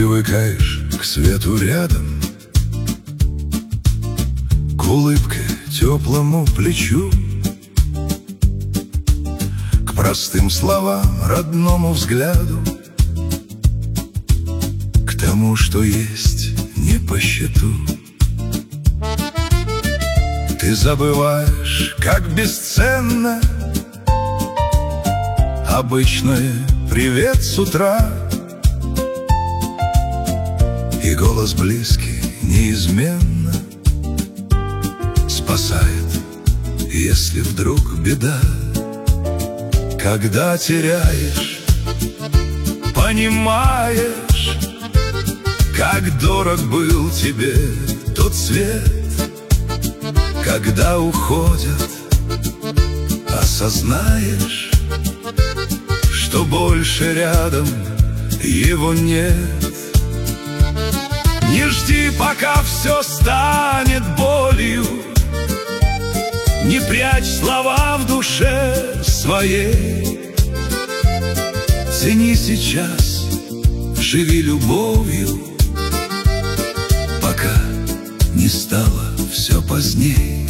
Привыкаешь к свету рядом, к улыбке, теплому плечу, к простым словам, родному взгляду, к тому, что есть не по счету. Ты забываешь, как бесценно обычное «привет» с утра, и голос близкий неизменно спасает, если вдруг беда. Когда теряешь, понимаешь, как дорог был тебе тот свет. Когда уходят, осознаешь, что больше рядом его нет. Не жди, пока все станет болью, не прячь слова в душе своей. Цени сейчас, живи любовью, пока не стало все поздней.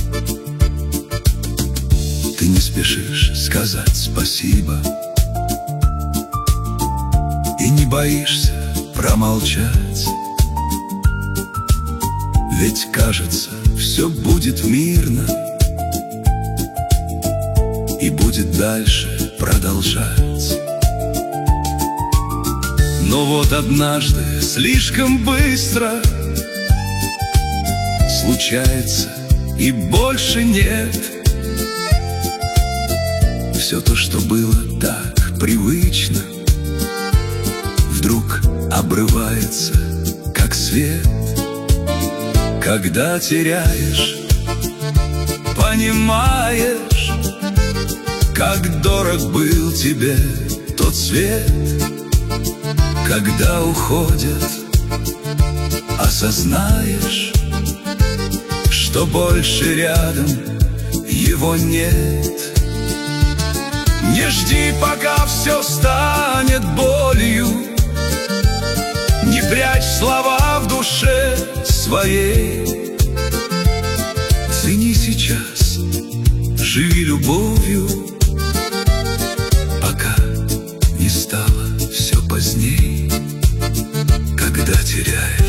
Ты не спешишь сказать спасибо и не боишься промолчать, ведь кажется, все будет мирно и будет дальше продолжать. Но вот однажды слишком быстро случается, и больше нет. Все то, что было так привычно, вдруг обрывается, как свет. Когда теряешь, понимаешь, как дорог был тебе тот свет. Когда уходят, осознаешь, что больше рядом его нет. Не жди, пока все станет болью, не прячь слова в душе своей. Цени сейчас, живи любовью, пока не стало все поздней. Когда теряешь,